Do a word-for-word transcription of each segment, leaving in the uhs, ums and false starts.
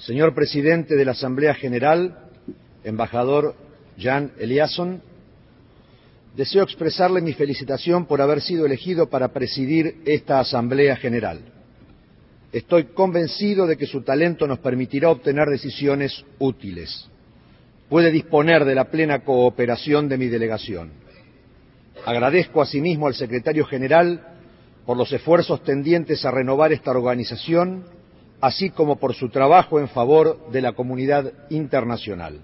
Señor Presidente de la Asamblea General, embajador Jan Eliasson, deseo expresarle mi felicitación por haber sido elegido para presidir esta Asamblea General. Estoy convencido de que su talento nos permitirá obtener decisiones útiles. Puede disponer de la plena cooperación de mi delegación. Agradezco asimismo al Secretario General por los esfuerzos tendientes a renovar esta organización, así como por su trabajo en favor de la comunidad internacional.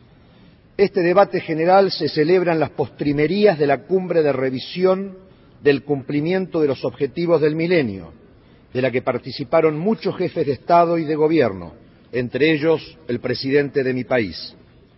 Este debate general se celebra en las postrimerías de la cumbre de revisión del cumplimiento de los objetivos del milenio, de la que participaron muchos jefes de Estado y de Gobierno, entre ellos el presidente de mi país.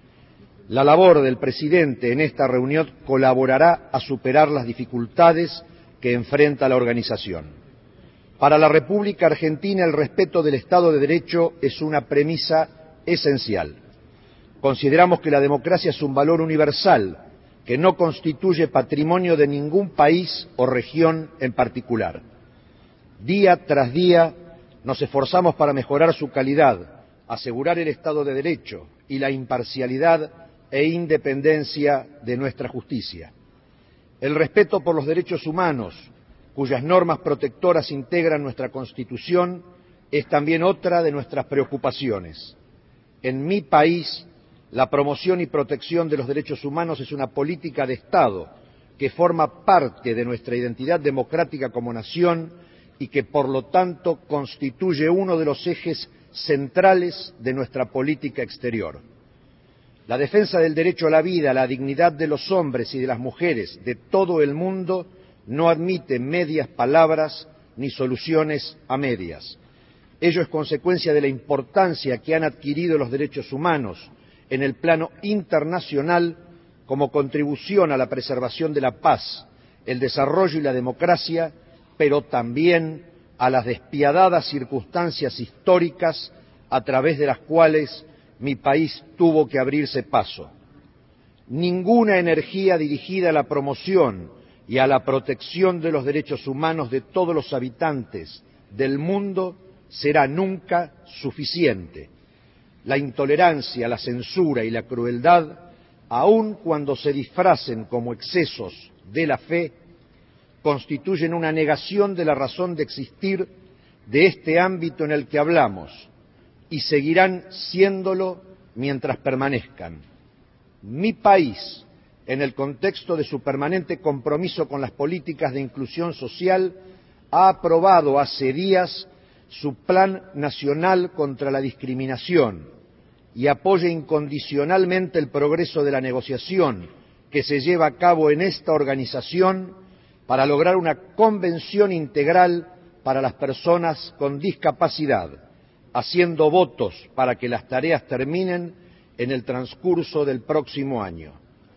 La labor del presidente en esta reunión colaborará a superar las dificultades que enfrenta la organización. Para la República Argentina el respeto del Estado de Derecho es una premisa esencial. Consideramos que la democracia es un valor universal que no constituye patrimonio de ningún país o región en particular. Día tras día nos esforzamos para mejorar su calidad, asegurar el Estado de Derecho y la imparcialidad e independencia de nuestra justicia. El respeto por los derechos humanos, cuyas normas protectoras integran nuestra Constitución, es también otra de nuestras preocupaciones. En mi país, la promoción y protección de los derechos humanos es una política de Estado que forma parte de nuestra identidad democrática como nación y que, por lo tanto, constituye uno de los ejes centrales de nuestra política exterior. La defensa del derecho a la vida, a la dignidad de los hombres y de las mujeres de todo el mundo no admite medias palabras ni soluciones a medias. Ello es consecuencia de la importancia que han adquirido los derechos humanos en el plano internacional como contribución a la preservación de la paz, el desarrollo y la democracia, pero también a las despiadadas circunstancias históricas a través de las cuales mi país tuvo que abrirse paso. Ninguna energía dirigida a la promoción y a la protección de los derechos humanos de todos los habitantes del mundo será nunca suficiente. La intolerancia, la censura y la crueldad, aun cuando se disfracen como excesos de la fe, constituyen una negación de la razón de existir de este ámbito en el que hablamos y seguirán siéndolo mientras permanezcan. Mi país, en el contexto de su permanente compromiso con las políticas de inclusión social, ha aprobado hace días su Plan Nacional contra la Discriminación y apoya incondicionalmente el progreso de la negociación que se lleva a cabo en esta organización para lograr una convención integral para las personas con discapacidad, haciendo votos para que las tareas terminen en el transcurso del próximo año.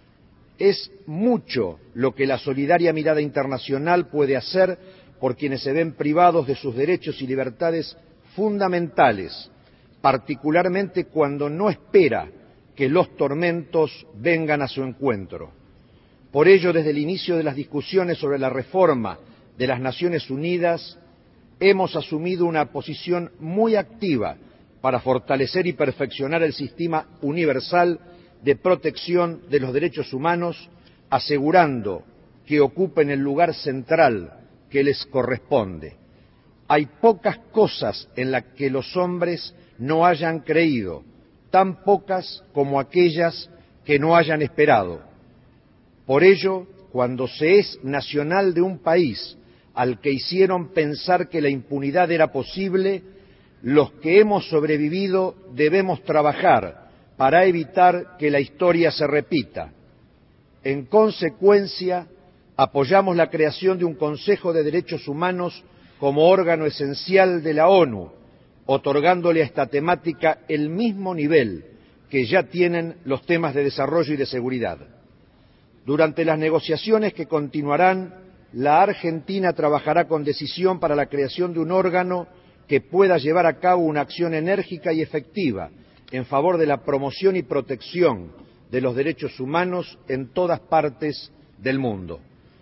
Es mucho lo que la solidaria mirada internacional puede hacer por quienes se ven privados de sus derechos y libertades fundamentales, particularmente cuando no espera que los tormentos vengan a su encuentro. Por ello, desde el inicio de las discusiones sobre la reforma de las Naciones Unidas, hemos asumido una posición muy activa para fortalecer y perfeccionar el sistema universal de protección de los derechos humanos, asegurando que ocupen el lugar central que les corresponde. Hay pocas cosas en las que los hombres no hayan creído, tan pocas como aquellas que no hayan esperado. Por ello, cuando se es nacional de un país al que hicieron pensar que la impunidad era posible, los que hemos sobrevivido debemos trabajar para evitar que la historia se repita. En consecuencia, apoyamos la creación de un Consejo de Derechos Humanos como órgano esencial de la ONU, otorgándole a esta temática el mismo nivel que ya tienen los temas de desarrollo y de seguridad. Durante las negociaciones que continuarán, la Argentina trabajará con decisión para la creación de un órgano que pueda llevar a cabo una acción enérgica y efectiva en favor de la promoción y protección de los derechos humanos en todas partes del mundo.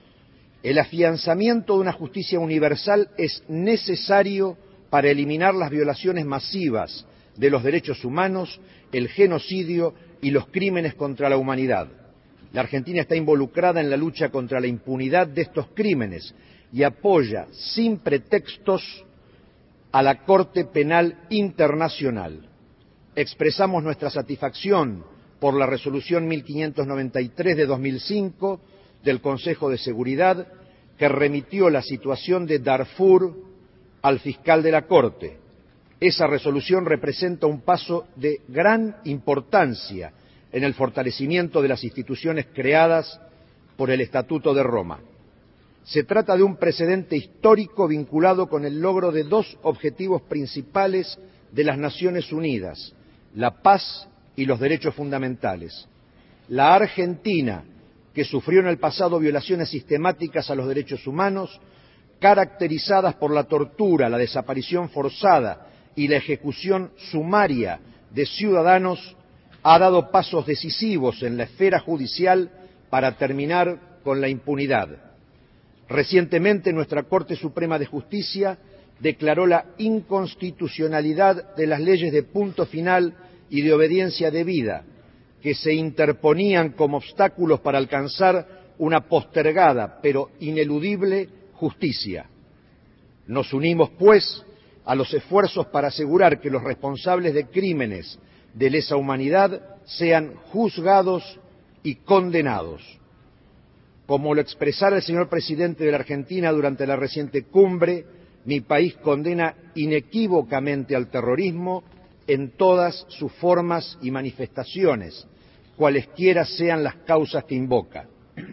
El afianzamiento de una justicia universal es necesario para eliminar las violaciones masivas de los derechos humanos, el genocidio y los crímenes contra la humanidad. La Argentina está involucrada en la lucha contra la impunidad de estos crímenes y apoya sin pretextos a la Corte Penal Internacional. Expresamos nuestra satisfacción por la resolución mil quinientos noventa y tres de dos mil cinco del Consejo de Seguridad, que remitió la situación de Darfur al fiscal de la Corte. Esa resolución representa un paso de gran importancia en el fortalecimiento de las instituciones creadas por el Estatuto de Roma. Se trata de un precedente histórico vinculado con el logro de dos objetivos principales de las Naciones Unidas: la paz y los derechos fundamentales. La Argentina, que sufrió en el pasado violaciones sistemáticas a los derechos humanos, caracterizadas por la tortura, la desaparición forzada y la ejecución sumaria de ciudadanos, ha dado pasos decisivos en la esfera judicial para terminar con la impunidad. Recientemente, nuestra Corte Suprema de Justicia declaró la inconstitucionalidad de las leyes de punto final y de obediencia debida, que se interponían como obstáculos para alcanzar una postergada pero ineludible justicia. Nos unimos, pues, a los esfuerzos para asegurar que los responsables de crímenes de lesa humanidad sean juzgados y condenados. Como lo expresara el señor presidente de la Argentina durante la reciente cumbre, mi país condena inequívocamente al terrorismo en todas sus formas y manifestaciones, cualesquiera sean las causas que invoca.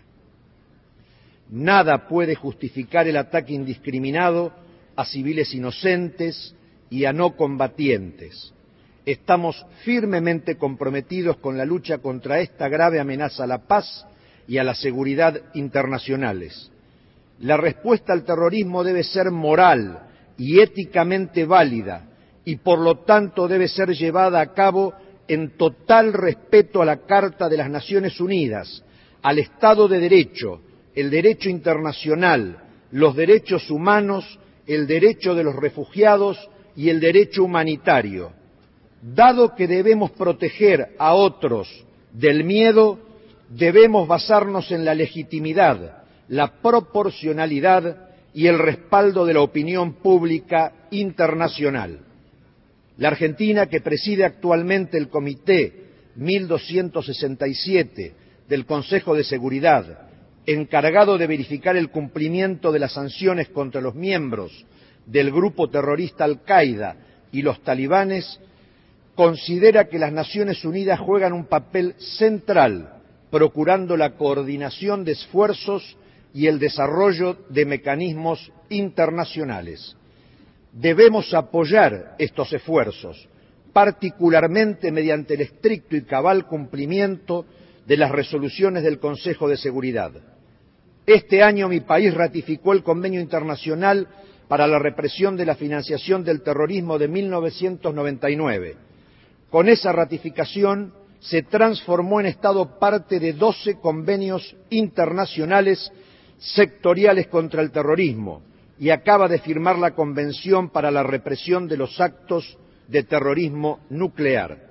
Nada puede justificar el ataque indiscriminado a civiles inocentes y a no combatientes. Estamos firmemente comprometidos con la lucha contra esta grave amenaza a la paz y a la seguridad internacionales. La respuesta al terrorismo debe ser moral y éticamente válida y por lo tanto debe ser llevada a cabo en total respeto a la Carta de las Naciones Unidas, al Estado de Derecho, el derecho internacional, los derechos humanos, el derecho de los refugiados y el derecho humanitario. Dado que debemos proteger a otros del miedo, debemos basarnos en la legitimidad, la proporcionalidad y el respaldo de la opinión pública internacional. La Argentina, que preside actualmente el Comité mil doscientos sesenta y siete del Consejo de Seguridad, encargado de verificar el cumplimiento de las sanciones contra los miembros del grupo terrorista Al-Qaeda y los talibanes, considera que las Naciones Unidas juegan un papel central procurando la coordinación de esfuerzos y el desarrollo de mecanismos internacionales. Debemos apoyar estos esfuerzos, particularmente mediante el estricto y cabal cumplimiento de las resoluciones del Consejo de Seguridad. Este año mi país ratificó el Convenio Internacional para la Represión de la Financiación del Terrorismo de mil novecientos noventa y nueve. Con esa ratificación se transformó en Estado parte de doce convenios internacionales sectoriales contra el terrorismo y acaba de firmar la Convención para la Represión de los Actos de Terrorismo Nuclear.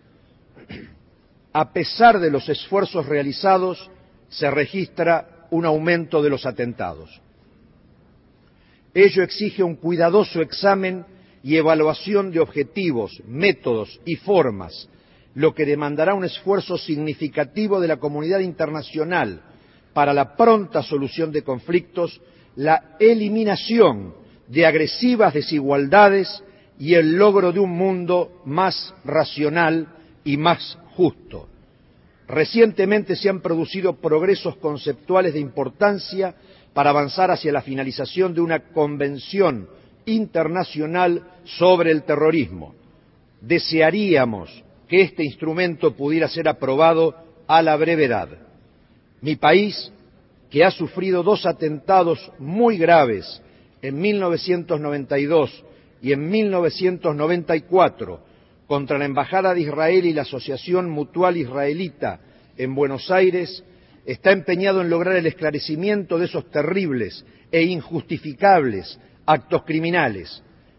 A pesar de los esfuerzos realizados, se registra un aumento de los atentados. Ello exige un cuidadoso examen y evaluación de objetivos, métodos y formas, lo que demandará un esfuerzo significativo de la comunidad internacional para la pronta solución de conflictos, la eliminación de agresivas desigualdades y el logro de un mundo más racional y más justo. Recientemente se han producido progresos conceptuales de importancia para avanzar hacia la finalización de una convención internacional sobre el terrorismo. Desearíamos que este instrumento pudiera ser aprobado a la brevedad. Mi país, que ha sufrido dos atentados muy graves en mil novecientos noventa y dos y en mil novecientos noventa y cuatro contra la Embajada de Israel y la Asociación Mutual Israelita en Buenos Aires, está empeñado en lograr el esclarecimiento de esos terribles e injustificables actos criminales.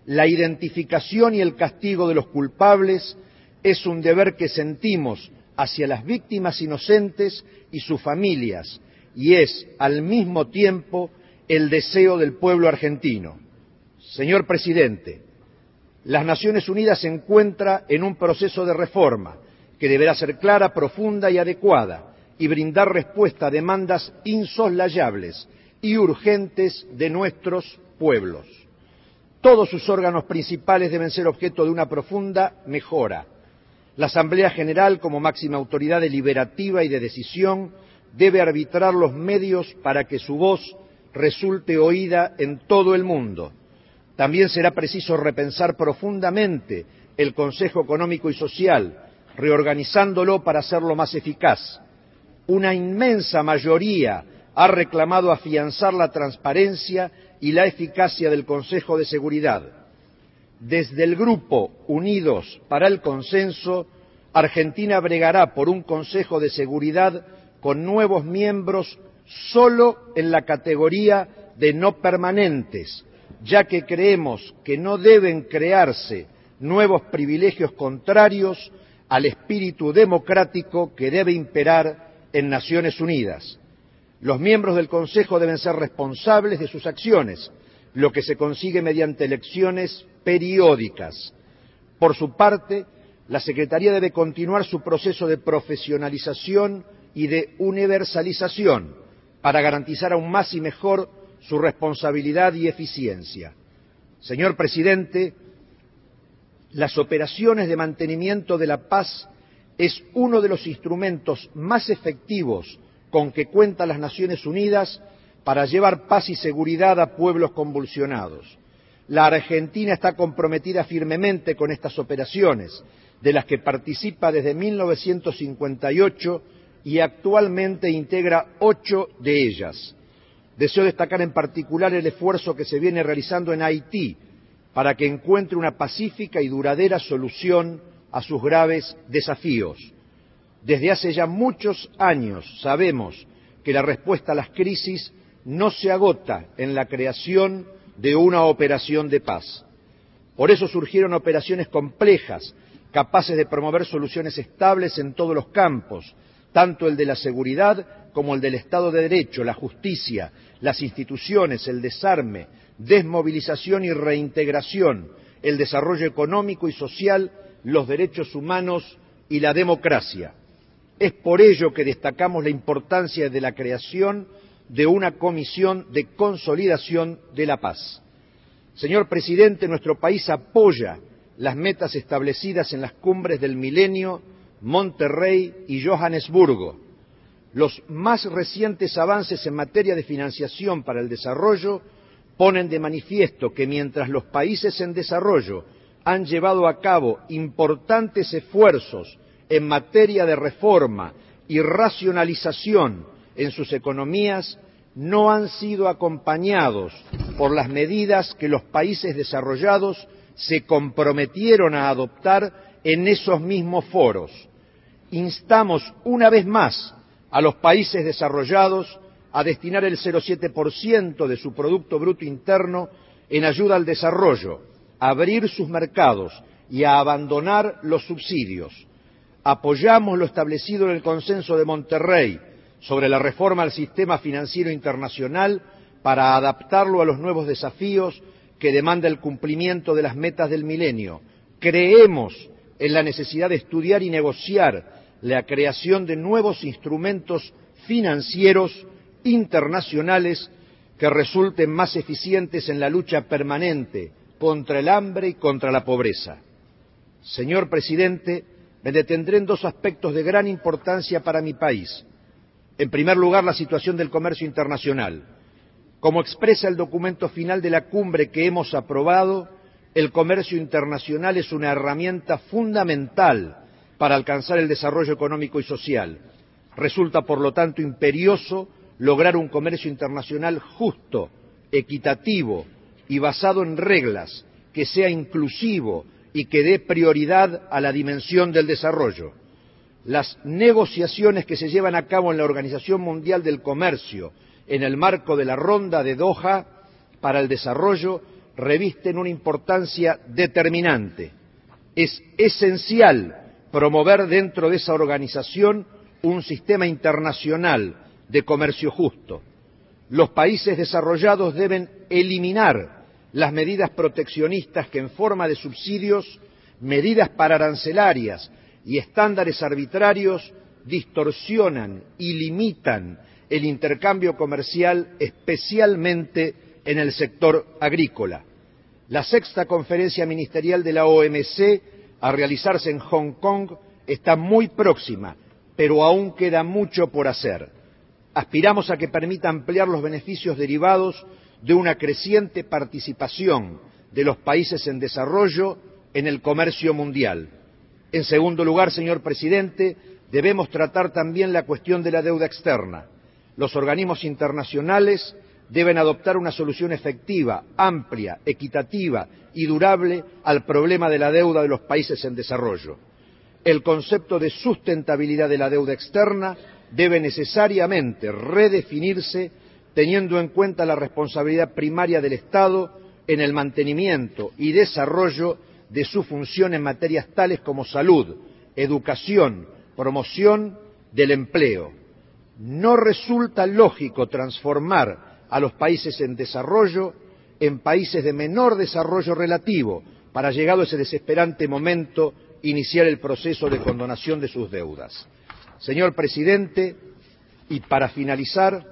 La identificación y el castigo de los culpables es un deber que sentimos hacia las víctimas inocentes y sus familias, y es, al mismo tiempo, el deseo del pueblo argentino. Señor Presidente, las Naciones Unidas se encuentra en un proceso de reforma que deberá ser clara, profunda y adecuada y brindar respuesta a demandas insoslayables y urgentes de nuestros pueblos. Todos sus órganos principales deben ser objeto de una profunda mejora. La Asamblea General, como máxima autoridad deliberativa y de decisión, debe arbitrar los medios para que su voz resulte oída en todo el mundo. También será preciso repensar profundamente el Consejo Económico y Social, reorganizándolo para hacerlo más eficaz. Una inmensa mayoría ha reclamado afianzar la transparencia y la eficacia del Consejo de Seguridad. Desde el Grupo Unidos para el Consenso, Argentina bregará por un Consejo de Seguridad con nuevos miembros solo en la categoría de no permanentes, ya que creemos que no deben crearse nuevos privilegios contrarios al espíritu democrático que debe imperar en Naciones Unidas. Los miembros del Consejo deben ser responsables de sus acciones, lo que se consigue mediante elecciones periódicas. Por su parte, la Secretaría debe continuar su proceso de profesionalización y de universalización para garantizar aún más y mejor su responsabilidad y eficiencia. Señor Presidente, las operaciones de mantenimiento de la paz es uno de los instrumentos más efectivos con que cuentan las Naciones Unidas para llevar paz y seguridad a pueblos convulsionados. La Argentina está comprometida firmemente con estas operaciones, de las que participa desde mil novecientos cincuenta y ocho y actualmente integra ocho de ellas. Deseo destacar en particular el esfuerzo que se viene realizando en Haití para que encuentre una pacífica y duradera solución a sus graves desafíos. Desde hace ya muchos años sabemos que la respuesta a las crisis no se agota en la creación de una operación de paz. Por eso surgieron operaciones complejas, capaces de promover soluciones estables en todos los campos, tanto el de la seguridad como el del Estado de Derecho, la justicia, las instituciones, el desarme, desmovilización y reintegración, el desarrollo económico y social, los derechos humanos y la democracia. Es por ello que destacamos la importancia de la creación de una comisión de consolidación de la paz. Señor Presidente, nuestro país apoya las metas establecidas en las cumbres del Milenio, Monterrey y Johannesburgo. Los más recientes avances en materia de financiación para el desarrollo ponen de manifiesto que mientras los países en desarrollo han llevado a cabo importantes esfuerzos en materia de reforma y racionalización en sus economías, no han sido acompañados por las medidas que los países desarrollados se comprometieron a adoptar en esos mismos foros. Instamos una vez más a los países desarrollados a destinar el cero coma siete por ciento de su Producto Bruto Interno en ayuda al desarrollo, a abrir sus mercados y a abandonar los subsidios. Apoyamos lo establecido en el Consenso de Monterrey sobre la reforma al sistema financiero internacional para adaptarlo a los nuevos desafíos que demanda el cumplimiento de las metas del milenio. Creemos en la necesidad de estudiar y negociar la creación de nuevos instrumentos financieros internacionales que resulten más eficientes en la lucha permanente contra el hambre y contra la pobreza. Señor Presidente, me detendré en dos aspectos de gran importancia para mi país. En primer lugar, la situación del comercio internacional. Como expresa el documento final de la cumbre que hemos aprobado, el comercio internacional es una herramienta fundamental para alcanzar el desarrollo económico y social. Resulta, por lo tanto, imperioso lograr un comercio internacional justo, equitativo y basado en reglas, que sea inclusivo y que dé prioridad a la dimensión del desarrollo. Las negociaciones que se llevan a cabo en la Organización Mundial del Comercio en el marco de la Ronda de Doha para el Desarrollo revisten una importancia determinante. Es esencial promover dentro de esa organización un sistema internacional de comercio justo. Los países desarrollados deben eliminar las medidas proteccionistas que en forma de subsidios, medidas pararancelarias y estándares arbitrarios distorsionan y limitan el intercambio comercial, especialmente en el sector agrícola. La sexta conferencia ministerial de la O M C, a realizarse en Hong Kong, está muy próxima, pero aún queda mucho por hacer. Aspiramos a que permita ampliar los beneficios derivados de una creciente participación de los países en desarrollo en el comercio mundial. En segundo lugar, señor presidente, debemos tratar también la cuestión de la deuda externa. Los organismos internacionales deben adoptar una solución efectiva, amplia, equitativa y durable al problema de la deuda de los países en desarrollo. El concepto de sustentabilidad de la deuda externa debe necesariamente redefinirse teniendo en cuenta la responsabilidad primaria del Estado en el mantenimiento y desarrollo de su función en materias tales como salud, educación, promoción del empleo. No resulta lógico transformar a los países en desarrollo en países de menor desarrollo relativo para, llegado ese desesperante momento, iniciar el proceso de condonación de sus deudas. Señor presidente, y para finalizar,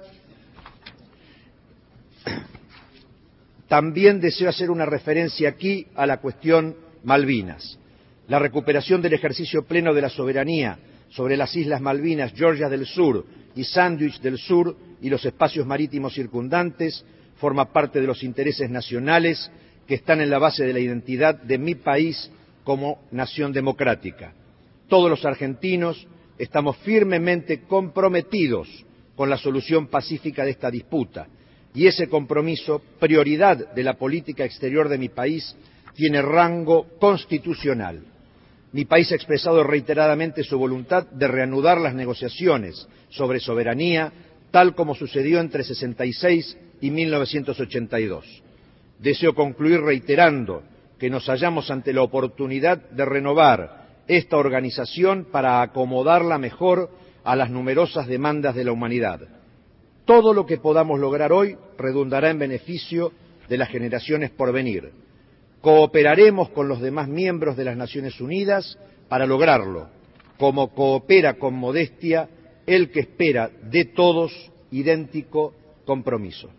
también deseo hacer una referencia aquí a la cuestión Malvinas. La recuperación del ejercicio pleno de la soberanía sobre las Islas Malvinas, Georgia del Sur y Sandwich del Sur y los espacios marítimos circundantes forma parte de los intereses nacionales que están en la base de la identidad de mi país como nación democrática. Todos los argentinos estamos firmemente comprometidos con la solución pacífica de esta disputa y ese compromiso, prioridad de la política exterior de mi país, tiene rango constitucional. Mi país ha expresado reiteradamente su voluntad de reanudar las negociaciones sobre soberanía, tal como sucedió entre sesenta y seis y mil novecientos ochenta y dos. Deseo concluir reiterando que nos hallamos ante la oportunidad de renovar esta organización para acomodarla mejor a las numerosas demandas de la humanidad. Todo lo que podamos lograr hoy redundará en beneficio de las generaciones por venir. Cooperaremos con los demás miembros de las Naciones Unidas para lograrlo, como coopera con modestia el que espera de todos idéntico compromiso.